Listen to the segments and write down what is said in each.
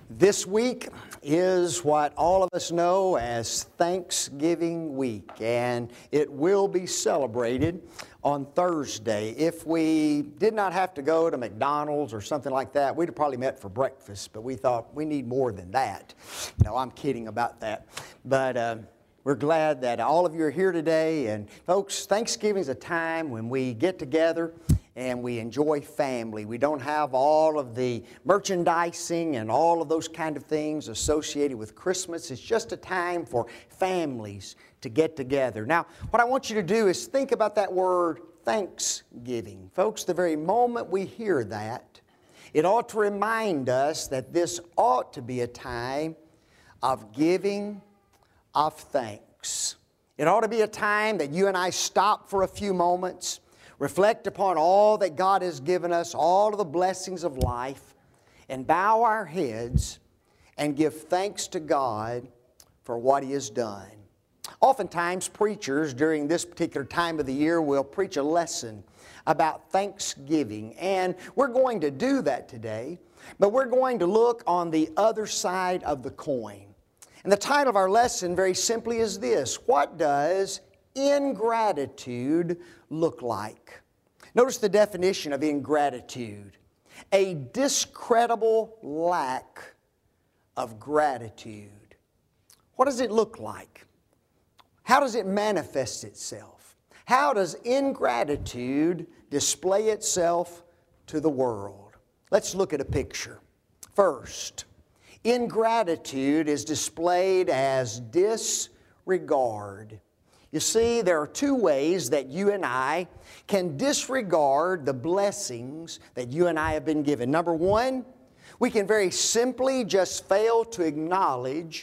This week is what all of us know as Thanksgiving week, and it will be celebrated on Thursday. If we did not have to go to McDonald's or something like that, we'd have probably met for breakfast, but we thought we need more than that. No, I'm kidding about that. But we're glad that all of you are here today. And folks, Thanksgiving is a time when we get together and we enjoy family. We don't have all of the merchandising and all of those kind of things associated with Christmas. It's just a time for families to get together. Now, what I want you to do is think about that word Thanksgiving. Folks, the very moment we hear that, it ought to remind us that this ought to be a time of giving of thanks. It ought to be a time that you and I stop for a few moments, reflect upon all that God has given us, all of the blessings of life, and bow our heads and give thanks to God for what He has done. Oftentimes, preachers during this particular time of the year will preach a lesson about Thanksgiving, and we're going to do that today, but we're going to look on the other side of the coin. And the title of our lesson very simply is this: what does ingratitude look like? Notice the definition of ingratitude: a discreditable lack of gratitude. What does it look like? How does it manifest itself? How does ingratitude display itself to the world? Let's look at a picture. First, ingratitude is displayed as disregard. You see, there are two ways that you and I can disregard the blessings that you and I have been given. Number one, we can very simply just fail to acknowledge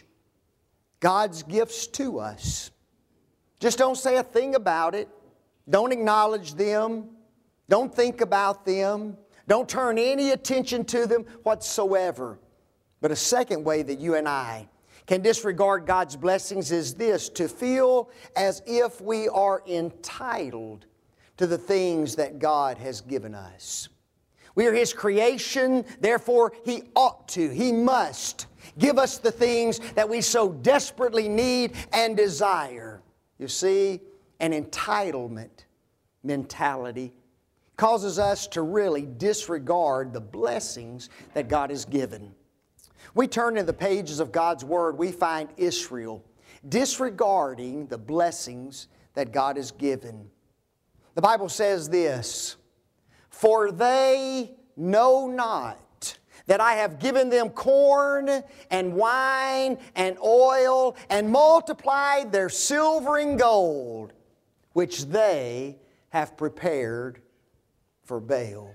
God's gifts to us. Just don't say a thing about it. Don't acknowledge them. Don't think about them. Don't turn any attention to them whatsoever. But a second way that you and I can disregard God's blessings is this: to feel as if we are entitled to the things that God has given us. We are His creation, therefore He ought to, He must give us the things that we so desperately need and desire. You see, an entitlement mentality causes us to really disregard the blessings that God has given. We turn to the pages of God's Word, we find Israel disregarding the blessings that God has given. The Bible says this: "For they know not that I have given them corn and wine and oil, and multiplied their silver and gold, which they have prepared for Baal."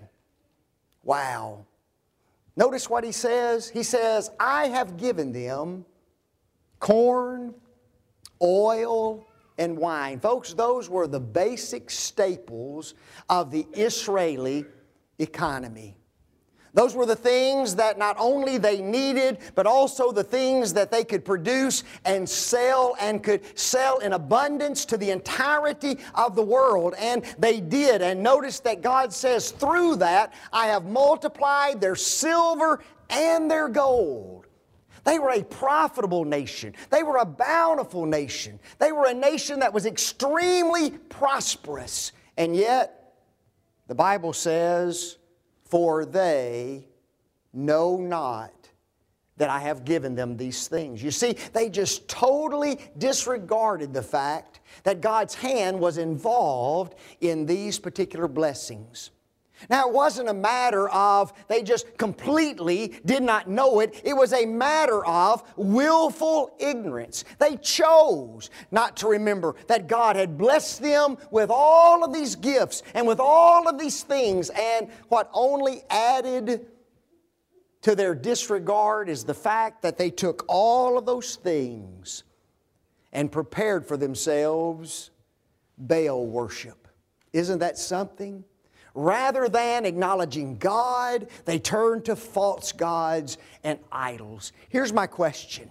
Wow. Notice what he says. He says, I have given them corn, oil, and wine. Folks, those were the basic staples of the Israeli economy. Those were the things that not only they needed, but also the things that they could produce and could sell in abundance to the entirety of the world. And they did. And notice that God says, through that, I have multiplied their silver and their gold. They were a profitable nation. They were a bountiful nation. They were a nation that was extremely prosperous. And yet, the Bible says, "For they know not that I have given them these things." You see, they just totally disregarded the fact that God's hand was involved in these particular blessings. Now, it wasn't a matter of they just completely did not know it. It was a matter of willful ignorance. They chose not to remember that God had blessed them with all of these gifts and with all of these things. And what only added to their disregard is the fact that they took all of those things and prepared for themselves Baal worship. Isn't that something? Rather than acknowledging God, they turned to false gods and idols. Here's my question: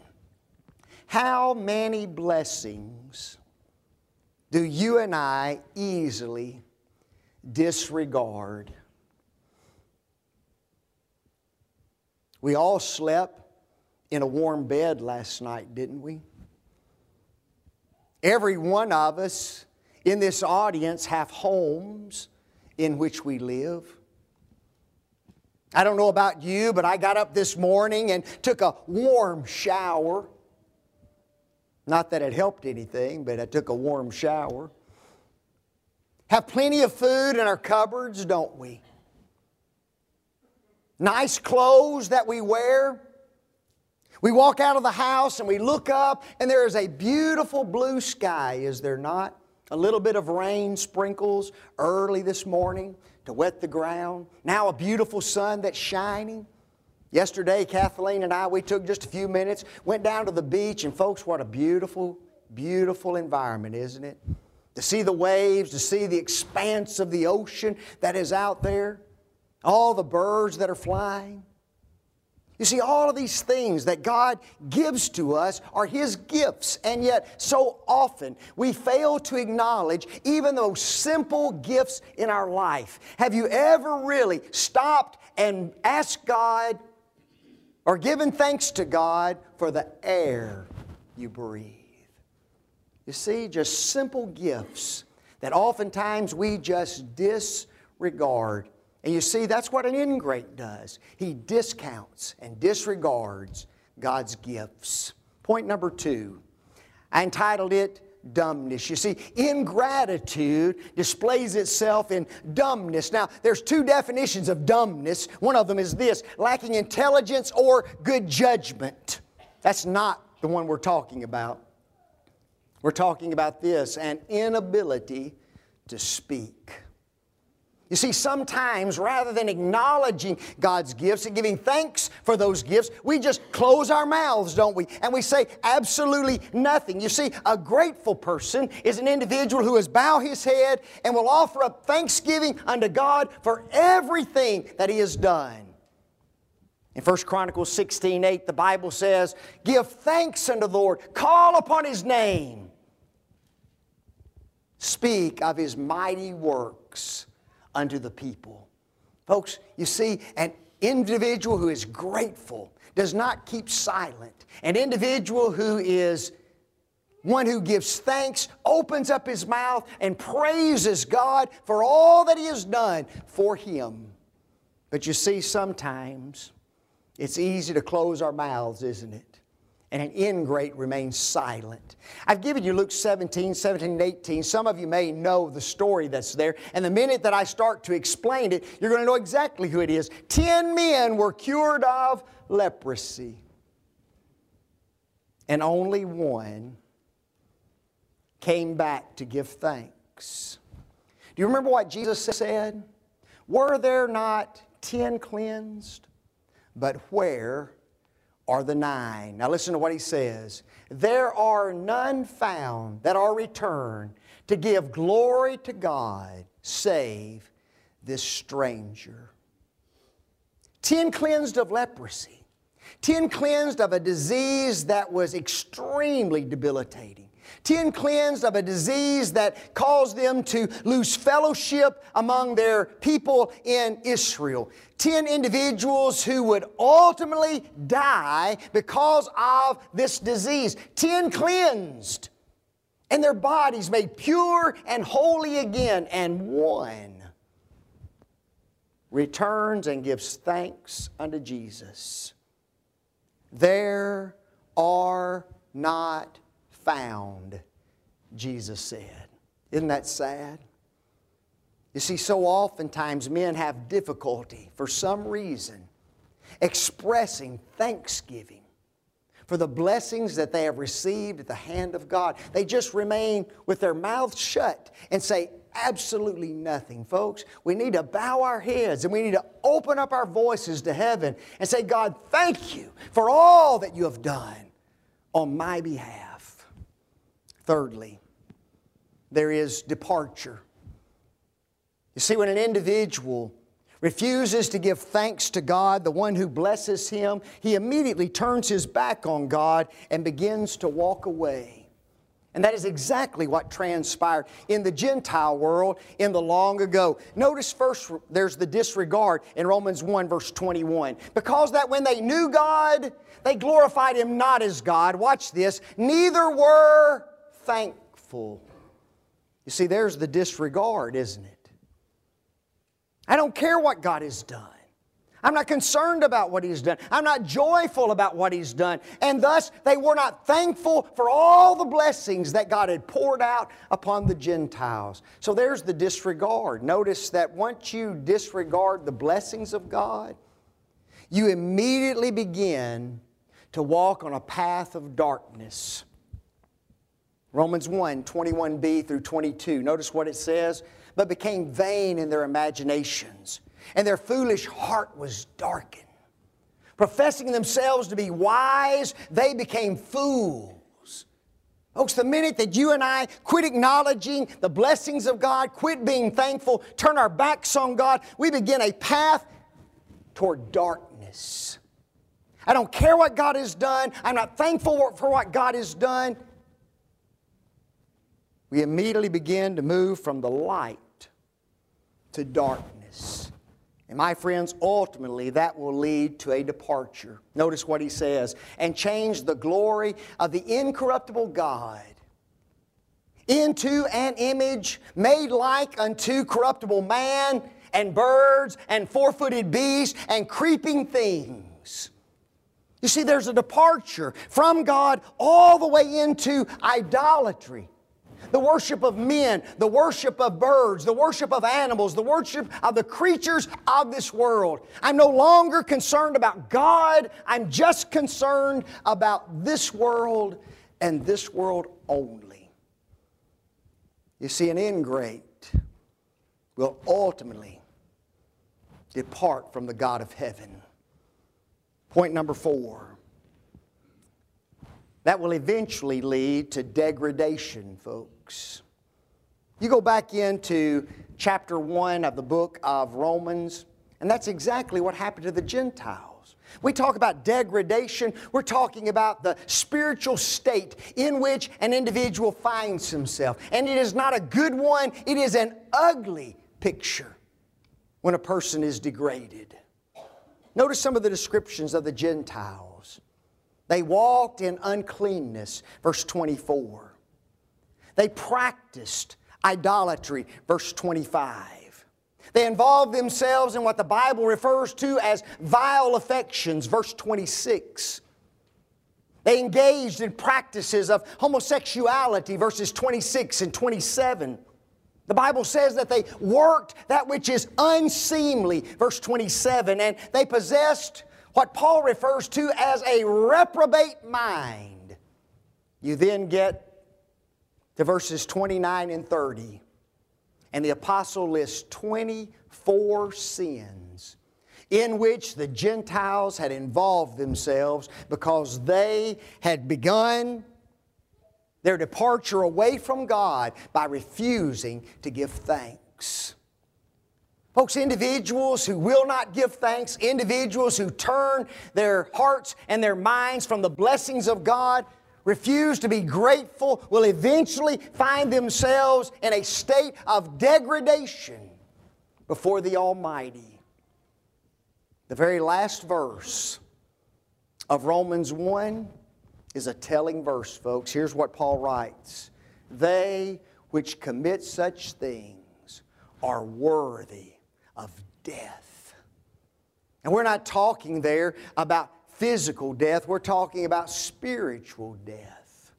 how many blessings do you and I easily disregard? We all slept in a warm bed last night, didn't we? Every one of us in this audience have homes in which we live. I don't know about you, but I got up this morning and took a warm shower. Not that it helped anything, but I took a warm shower. Have plenty of food in our cupboards, don't we? Nice clothes that we wear. We walk out of the house and we look up and there is a beautiful blue sky, is there not? A little bit of rain sprinkles early this morning to wet the ground. Now a beautiful sun that's shining. Yesterday, Kathleen and I, we took just a few minutes, went down to the beach, and folks, what a beautiful, beautiful environment, isn't it? To see the waves, to see the expanse of the ocean that is out there, all the birds that are flying. You see, all of these things that God gives to us are His gifts, and yet so often we fail to acknowledge even those simple gifts in our life. Have you ever really stopped and asked God or given thanks to God for the air you breathe? You see, just simple gifts that oftentimes we just disregard. And you see, that's what an ingrate does. He discounts and disregards God's gifts. Point number 2, I entitled it dumbness. You see, ingratitude displays itself in dumbness. Now, there's 2 definitions of dumbness. One of them is this: lacking intelligence or good judgment. That's not the one we're talking about. We're talking about this: an inability to speak. You see, sometimes rather than acknowledging God's gifts and giving thanks for those gifts, we just close our mouths, don't we? And we say absolutely nothing. You see, a grateful person is an individual who has bowed his head and will offer up thanksgiving unto God for everything that He has done. In 1 Chronicles 16:8, the Bible says, "Give thanks unto the Lord, call upon His name, speak of His mighty works unto the people." Folks, you see, an individual who is grateful does not keep silent. An individual who is one who gives thanks opens up his mouth and praises God for all that He has done for him. But you see, sometimes it's easy to close our mouths, isn't it? And an ingrate remains silent. I've given you Luke 17 and 18. Some of you may know the story that's there. And the minute that I start to explain it, you're going to know exactly who it is. 10 men were cured of leprosy. And only one came back to give thanks. Do you remember what Jesus said? Were there not 10 cleansed? But where are the 9? Now listen to what He says. There are none found that are returned to give glory to God, save this stranger. 10 cleansed of leprosy. 10 cleansed of a disease that was extremely debilitating. 10 cleansed of a disease that caused them to lose fellowship among their people in Israel. 10 individuals who would ultimately die because of this disease. 10 cleansed and their bodies made pure and holy again. And one returns and gives thanks unto Jesus. There are not found, Jesus said. Isn't that sad? You see, so oftentimes men have difficulty, for some reason, expressing thanksgiving for the blessings that they have received at the hand of God. They just remain with their mouths shut and say absolutely nothing. Folks, we need to bow our heads and we need to open up our voices to heaven and say, God, thank You for all that You have done on my behalf. Thirdly, there is departure. You see, when an individual refuses to give thanks to God, the one who blesses him, he immediately turns his back on God and begins to walk away. And that is exactly what transpired in the Gentile world in the long ago. Notice first there's the disregard in Romans 1 verse 21. Because that when they knew God, they glorified Him not as God. Watch this. Neither were thankful. You see, there's the disregard, isn't it? I don't care what God has done. I'm not concerned about what He's done. I'm not joyful about what He's done. And thus, they were not thankful for all the blessings that God had poured out upon the Gentiles. So there's the disregard. Notice that once you disregard the blessings of God, you immediately begin to walk on a path of darkness. Romans 1, 21b through 22. Notice what it says. But became vain in their imaginations, and their foolish heart was darkened. Professing themselves to be wise, they became fools. Folks, the minute that you and I quit acknowledging the blessings of God, quit being thankful, turn our backs on God, we begin a path toward darkness. I don't care what God has done. I'm not thankful for what God has done. We immediately begin to move from the light to darkness. And my friends, ultimately that will lead to a departure. Notice what he says. And change the glory of the incorruptible God into an image made like unto corruptible man and birds and four-footed beasts and creeping things. You see, there's a departure from God all the way into idolatry. The worship of men, the worship of birds, the worship of animals, the worship of the creatures of this world. I'm no longer concerned about God. I'm just concerned about this world and this world only. You see, an ingrate will ultimately depart from the God of heaven. Point number 4. That will eventually lead to degradation, folks. You go back into chapter 1 of the book of Romans, and that's exactly what happened to the Gentiles. We talk about degradation, we're talking about the spiritual state in which an individual finds himself. And it is not a good one, it is an ugly picture when a person is degraded. Notice some of the descriptions of the Gentiles. They walked in uncleanness, verse 24. They practiced idolatry, verse 25. They involved themselves in what the Bible refers to as vile affections, verse 26. They engaged in practices of homosexuality, verses 26 and 27. The Bible says that they worked that which is unseemly, verse 27, and they possessed what Paul refers to as a reprobate mind. You then get to verses 29 and 30. And the apostle lists 24 sins in which the Gentiles had involved themselves because they had begun their departure away from God by refusing to give thanks. Folks, individuals who will not give thanks, individuals who turn their hearts and their minds from the blessings of God, refuse to be grateful, will eventually find themselves in a state of degradation before the Almighty. The very last verse of Romans 1 is a telling verse, folks. Here's what Paul writes. They which commit such things are worthy of death. And we're not talking there about physical death. We're talking about spiritual death.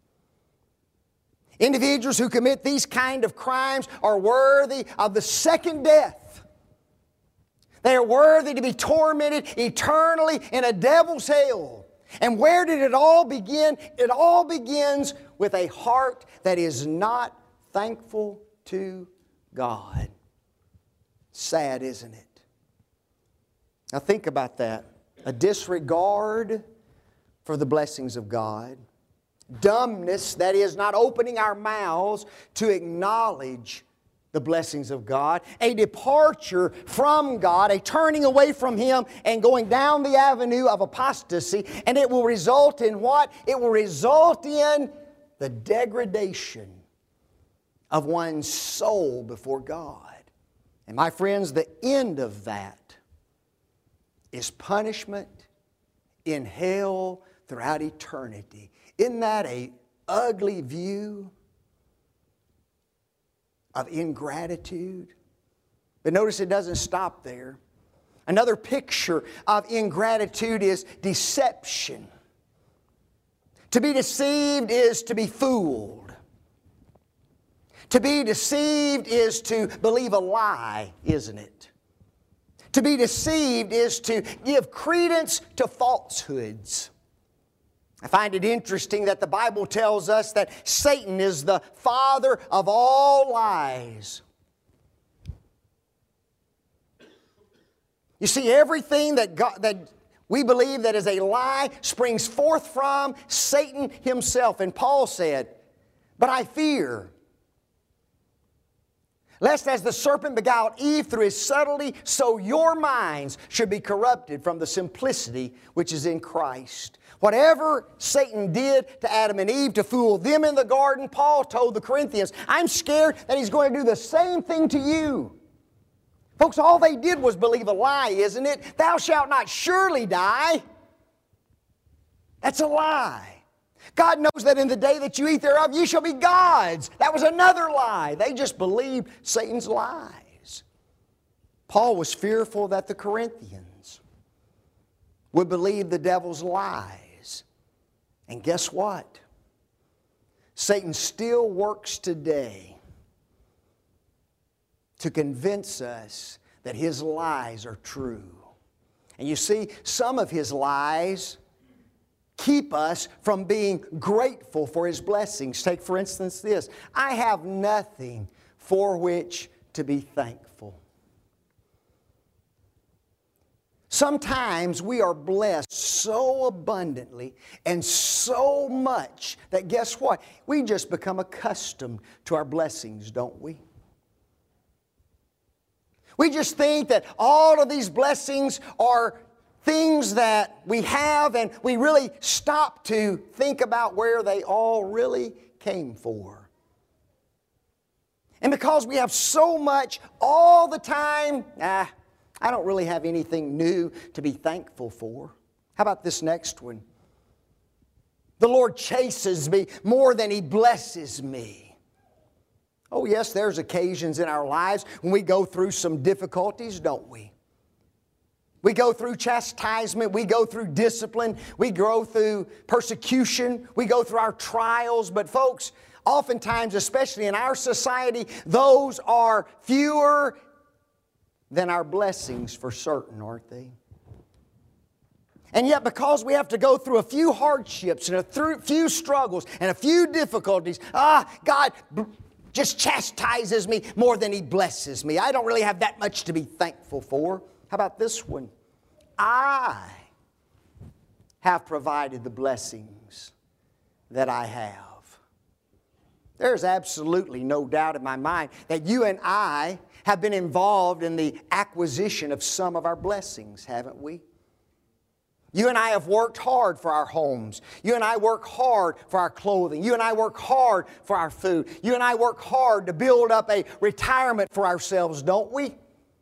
Individuals who commit these kind of crimes are worthy of the second death. They are worthy to be tormented eternally in a devil's hell. And where did it all begin? It all begins with a heart that is not thankful to God. Sad, isn't it? Now think about that. A disregard for the blessings of God. Dumbness, that is, not opening our mouths to acknowledge the blessings of God. A departure from God, a turning away from Him and going down the avenue of apostasy. And it will result in what? It will result in the degradation of one's soul before God. And my friends, the end of that is punishment in hell throughout eternity. Isn't that an ugly view of ingratitude? But notice it doesn't stop there. Another picture of ingratitude is deception. To be deceived is to be fooled. To be deceived is to believe a lie, isn't it? To be deceived is to give credence to falsehoods. I find it interesting that the Bible tells us that Satan is the father of all lies. You see, everything that we believe that is a lie springs forth from Satan himself. And Paul said, "But I fear, lest as the serpent beguiled Eve through his subtlety, so your minds should be corrupted from the simplicity which is in Christ." Whatever Satan did to Adam and Eve to fool them in the garden, Paul told the Corinthians, I'm scared that he's going to do the same thing to you. Folks, all they did was believe a lie, isn't it? Thou shalt not surely die. That's a lie. God knows that in the day that you eat thereof, ye shall be gods. That was another lie. They just believed Satan's lies. Paul was fearful that the Corinthians would believe the devil's lies. And guess what? Satan still works today to convince us that his lies are true. And you see, some of his lies keep us from being grateful for his blessings. Take, for instance, this. I have nothing for which to be thankful. Sometimes we are blessed so abundantly and so much that guess what? We just become accustomed to our blessings, don't we? We just think that all of these blessings are things that we have, and we really stop to think about where they all really came for. And because we have so much all the time, I don't really have anything new to be thankful for. How about this next one? The Lord chases me more than He blesses me. Oh yes, there's occasions in our lives when we go through some difficulties, don't we? We go through chastisement, we go through discipline, we go through persecution, we go through our trials. But folks, oftentimes, especially in our society, those are fewer than our blessings for certain, aren't they? And yet, because we have to go through a few hardships and a few struggles and a few difficulties, God just chastises me more than He blesses me. I don't really have that much to be thankful for. How about this one? I have provided the blessings that I have. There's absolutely no doubt in my mind that you and I have been involved in the acquisition of some of our blessings, haven't we? You and I have worked hard for our homes. You and I work hard for our clothing. You and I work hard for our food. You and I work hard to build up a retirement for ourselves, don't we?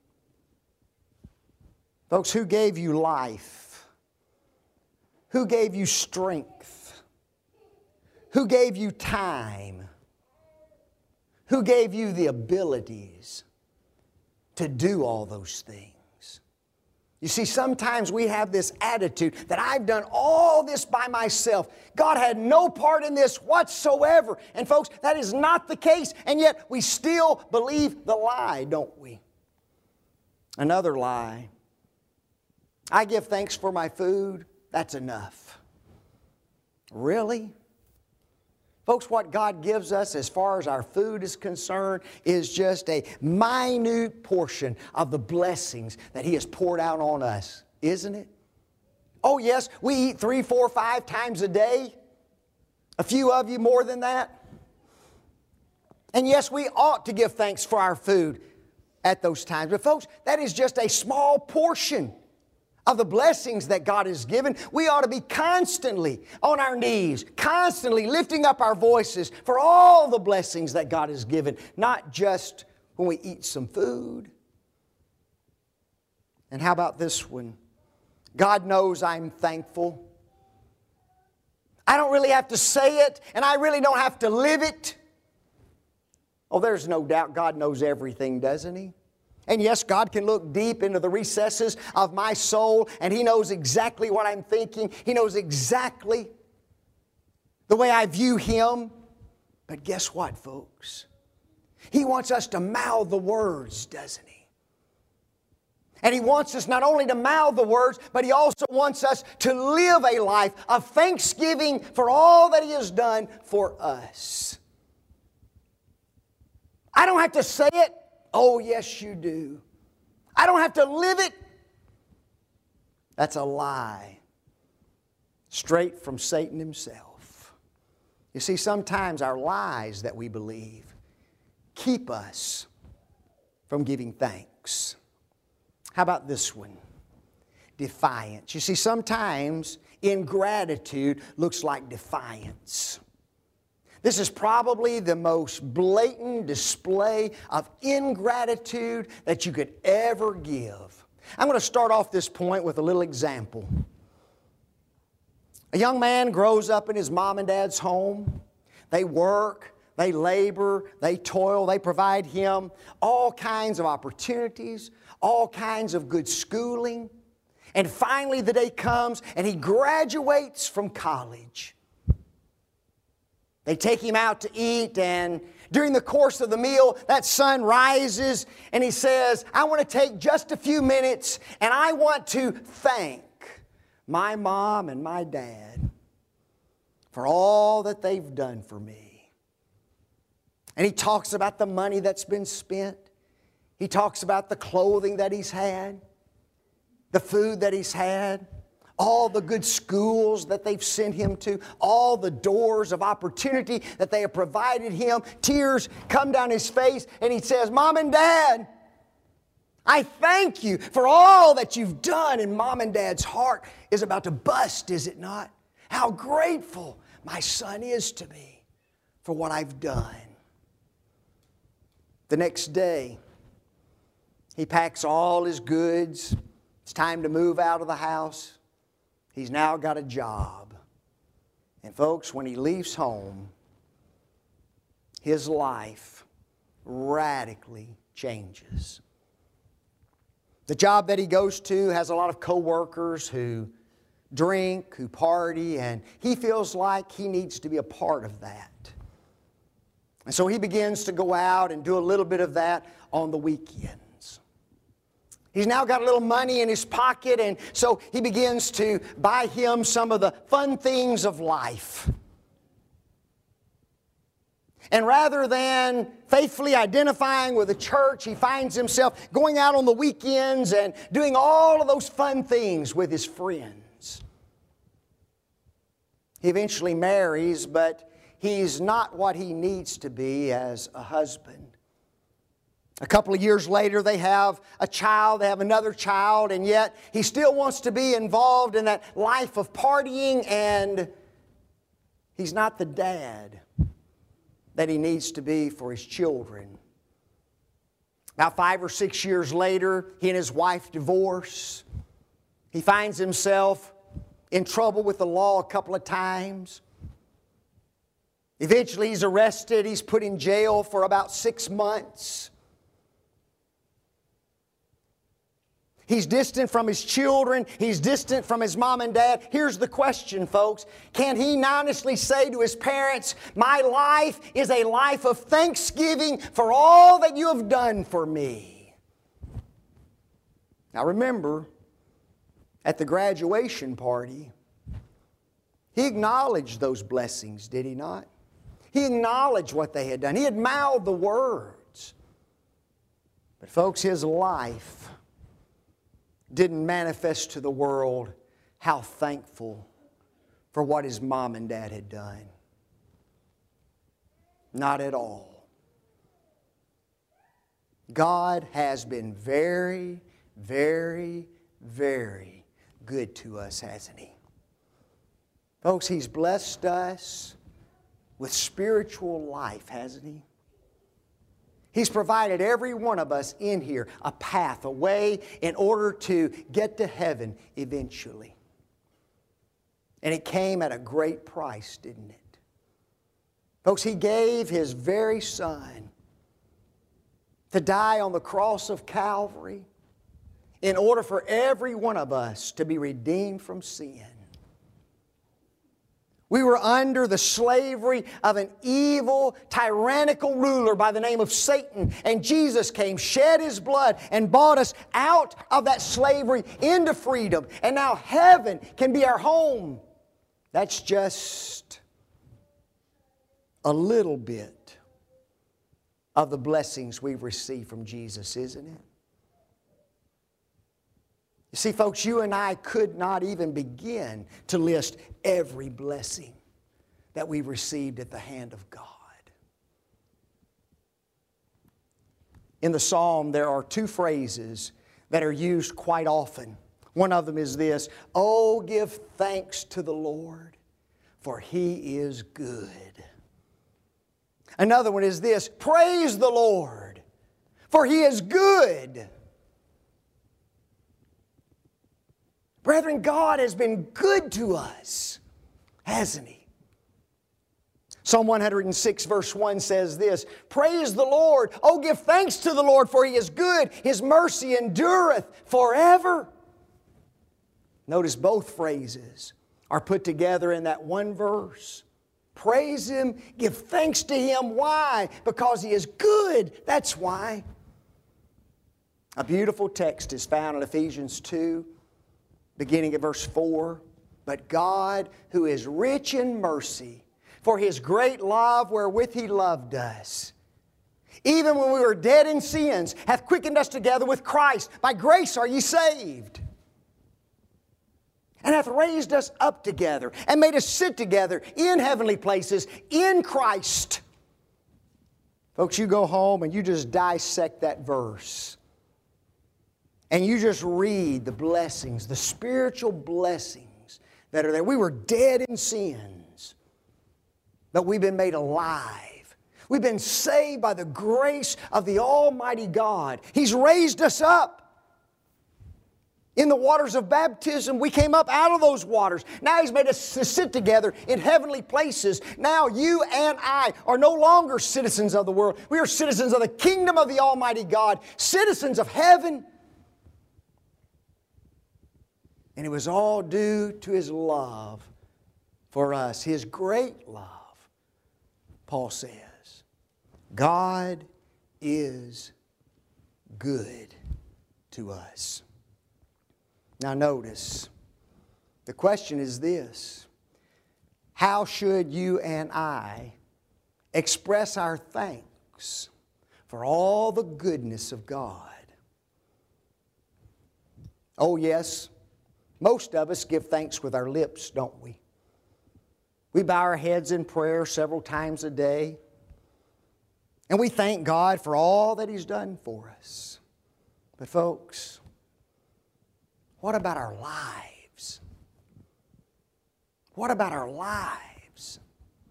Folks, who gave you life? Who gave you strength? Who gave you time? Who gave you the abilities to do all those things? You see, sometimes we have this attitude that I've done all this by myself. God had no part in this whatsoever. And folks, that is not the case. And yet we still believe the lie, don't we? Another lie. I give thanks for my food. That's enough. Really? Folks, what God gives us as far as our food is concerned is just a minute portion of the blessings that He has poured out on us, isn't it? Oh yes, we eat 3, 4, 5 times a day. A few of you more than that. And yes, we ought to give thanks for our food at those times. But folks, that is just a small portion of the blessings that God has given, we ought to be constantly on our knees, constantly lifting up our voices for all the blessings that God has given, not just when we eat some food. And how about this one? God knows I'm thankful. I don't really have to say it, and I really don't have to live it. Oh, there's no doubt God knows everything, doesn't He? And yes, God can look deep into the recesses of my soul, and He knows exactly what I'm thinking. He knows exactly the way I view Him. But guess what, folks? He wants us to mouth the words, doesn't He? And He wants us not only to mouth the words, but He also wants us to live a life of thanksgiving for all that He has done for us. I don't have to say it. Oh, yes, you do. I don't have to live it. That's a lie. Straight from Satan himself. You see, sometimes our lies that we believe keep us from giving thanks. How about this one? Defiance. You see, sometimes ingratitude looks like defiance. This is probably the most blatant display of ingratitude that you could ever give. I'm going to start off this point with a little example. A young man grows up in his mom and dad's home. They work, they labor, they toil, they provide him all kinds of opportunities, all kinds of good schooling. And finally the day comes and he graduates from college. They take him out to eat, and during the course of the meal, that son rises and he says, I want to take just a few minutes and I want to thank my mom and my dad for all that they've done for me. And he talks about the money that's been spent. He talks about the clothing that he's had, the food that he's had, all the good schools that they've sent him to, all the doors of opportunity that they have provided him. Tears come down his face and he says, Mom and Dad, I thank you for all that you've done. And Mom and Dad's heart is about to bust, is it not? How grateful my son is to me for what I've done. The next day, he packs all his goods. It's time to move out of the house. He's now got a job. And folks, when he leaves home, his life radically changes. The job that he goes to has a lot of co-workers who drink, who party, and he feels like he needs to be a part of that. And so he begins to go out and do a little bit of that on the weekend. He's now got a little money in his pocket, and so he begins to buy him some of the fun things of life. And rather than faithfully identifying with the church, he finds himself going out on the weekends and doing all of those fun things with his friends. He eventually marries, but he's not what he needs to be as a husband. A couple of years later, they have a child, they have another child, and yet he still wants to be involved in that life of partying, and he's not the dad that he needs to be for his children. About 5 or 6 years later, he and his wife divorce. He finds himself in trouble with the law a couple of times. Eventually, he's arrested. He's put in jail for about 6 months. He's distant from his children. He's distant from his mom and dad. Here's the question, folks. Can he honestly say to his parents, my life is a life of thanksgiving for all that you have done for me? Now remember, at the graduation party, he acknowledged those blessings, did he not? He acknowledged what they had done. He had mouthed the words. But folks, his life didn't manifest to the world how thankful for what his mom and dad had done. Not at all. God has been very, very, very good to us, hasn't He? Folks, He's blessed us with spiritual life, hasn't He? He's provided every one of us in here a path, a way in order to get to heaven eventually. And it came at a great price, didn't it? Folks, He gave His very Son to die on the cross of Calvary in order for every one of us to be redeemed from sin. We were under the slavery of an evil, tyrannical ruler by the name of Satan. And Jesus came, shed His blood, and bought us out of that slavery into freedom. And now heaven can be our home. That's just a little bit of the blessings we've received from Jesus, isn't it? You see, folks, you and I could not even begin to list every blessing that we've received at the hand of God. In the psalm, there are two phrases that are used quite often. One of them is this: "Oh, give thanks to the Lord, for He is good." Another one is this: "Praise the Lord, for He is good." Brethren, God has been good to us, hasn't He? Psalm 106 verse 1 says this: "Praise the Lord, oh give thanks to the Lord, for He is good, His mercy endureth forever." Notice both phrases are put together in that one verse. Praise Him, give thanks to Him. Why? Because He is good. That's why. A beautiful text is found in Ephesians 2, beginning at verse 4. "But God, who is rich in mercy, for His great love wherewith He loved us, even when we were dead in sins, hath quickened us together with Christ. By grace are ye saved. And hath raised us up together, and made us sit together in heavenly places in Christ." Folks, you go home and you just dissect that verse. And you just read the blessings, the spiritual blessings that are there. We were dead in sins, but we've been made alive. We've been saved by the grace of the Almighty God. He's raised us up. In the waters of baptism, we came up out of those waters. Now He's made us to sit together in heavenly places. Now you and I are no longer citizens of the world. We are citizens of the kingdom of the Almighty God, citizens of heaven. And it was all due to His love for us, His great love. Paul says, God is good to us. Now notice, the question is this: how should you and I express our thanks for all the goodness of God? Oh yes, most of us give thanks with our lips, don't we? We bow our heads in prayer several times a day, and we thank God for all that He's done for us. But folks, what about our lives? What about our lives?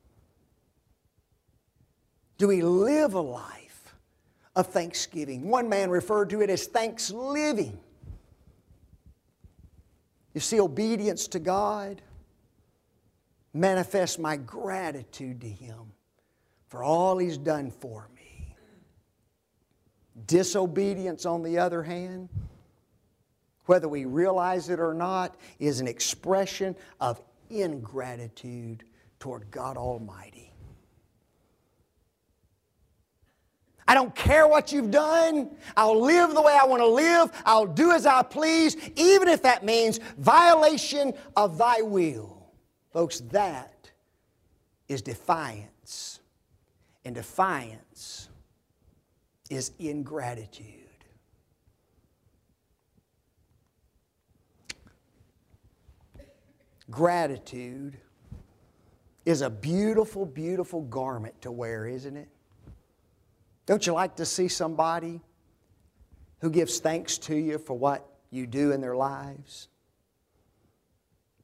Do we live a life of thanksgiving? One man referred to it as thanks living. You see, obedience to God manifests my gratitude to Him for all He's done for me. Disobedience, on the other hand, whether we realize it or not, is an expression of ingratitude toward God Almighty. I don't care what you've done. I'll live the way I want to live. I'll do as I please, even if that means violation of Thy will. Folks, that is defiance. And defiance is ingratitude. Gratitude is a beautiful, beautiful garment to wear, isn't it? Don't you like to see somebody who gives thanks to you for what you do in their lives?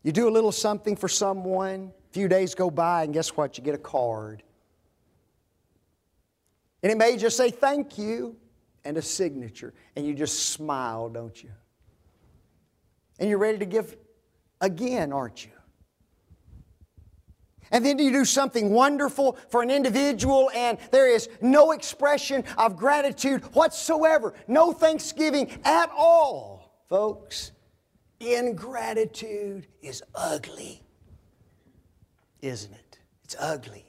You do a little something for someone, a few days go by, and guess what? You get a card. And it may just say thank you and a signature. And you just smile, don't you? And you're ready to give again, aren't you? And then you do something wonderful for an individual and there is no expression of gratitude whatsoever. No thanksgiving at all. Folks, ingratitude is ugly. Isn't it? It's ugly.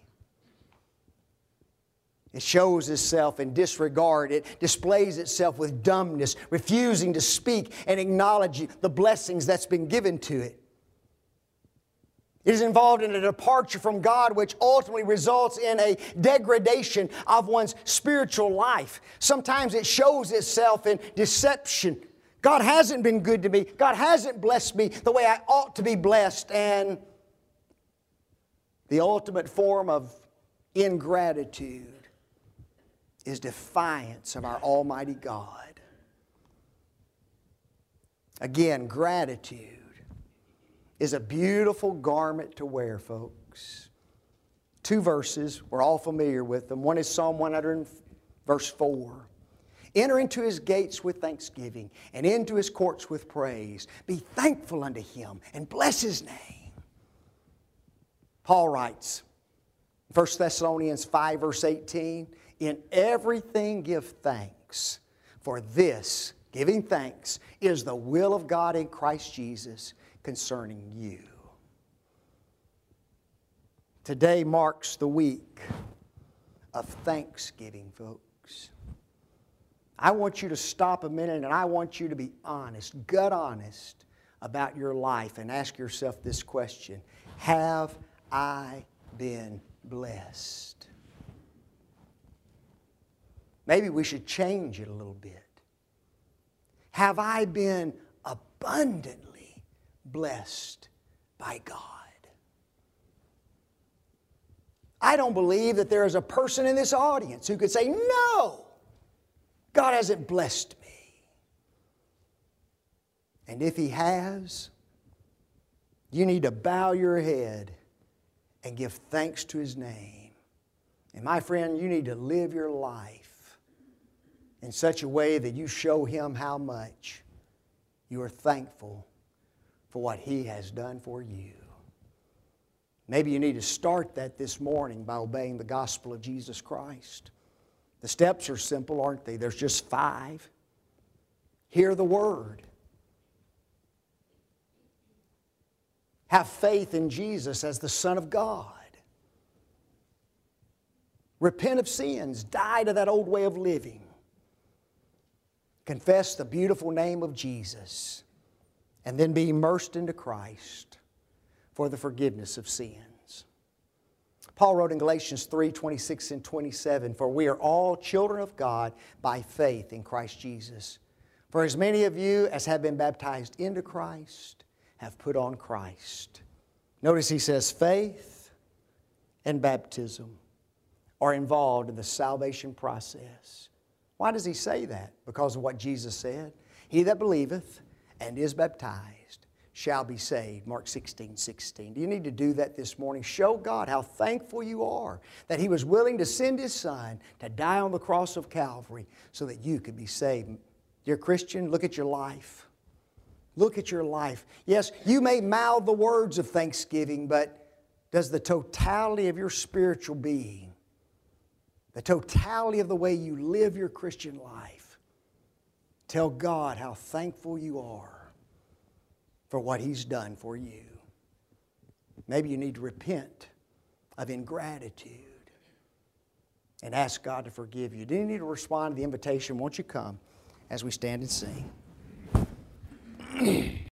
It shows itself in disregard. It displays itself with dumbness, refusing to speak and acknowledge the blessings that's been given to it. It is involved in a departure from God, which ultimately results in a degradation of one's spiritual life. Sometimes it shows itself in deception. God hasn't been good to me. God hasn't blessed me the way I ought to be blessed. And the ultimate form of ingratitude is defiance of our Almighty God. Again, gratitude is a beautiful garment to wear, folks. 2 verses, we're all familiar with them. One is Psalm 100, verse 4. Enter into His gates with thanksgiving and into His courts with praise. Be thankful unto Him and bless His name. Paul writes, 1 Thessalonians 5, verse 18, in everything give thanks, for this, giving thanks, is the will of God in Christ Jesus concerning you. Today marks the week of Thanksgiving, folks. I want you to stop a minute and I want you to be honest, gut honest about your life and ask yourself this question. Have I been blessed? Maybe we should change it a little bit. Have I been abundantly blessed by God? I don't believe that there is a person in this audience who could say, no, God hasn't blessed me. And if He has, you need to bow your head and give thanks to His name. And my friend, you need to live your life in such a way that you show Him how much you are thankful for what He has done for you. Maybe you need to start that this morning by obeying the gospel of Jesus Christ. The steps are simple, aren't they? There's just 5. Hear the Word. Have faith in Jesus as the Son of God. Repent of sins. Die to that old way of living. Confess the beautiful name of Jesus. And then be immersed into Christ for the forgiveness of sins. Paul wrote in Galatians 3, 26 and 27, for we are all children of God by faith in Christ Jesus. For as many of you as have been baptized into Christ have put on Christ. Notice he says faith and baptism are involved in the salvation process. Why does he say that? Because of what Jesus said. He that believeth and is baptized shall be saved. Mark 16, 16. Do you need to do that this morning? Show God how thankful you are that He was willing to send His Son to die on the cross of Calvary so that you could be saved. Dear Christian, look at your life. Look at your life. Yes, you may mouth the words of thanksgiving, but does the totality of your spiritual being, the totality of the way you live your Christian life, tell God how thankful you are for what He's done for you? Maybe you need to repent of ingratitude and ask God to forgive you. Do you need to respond to the invitation? Won't you come as we stand and sing?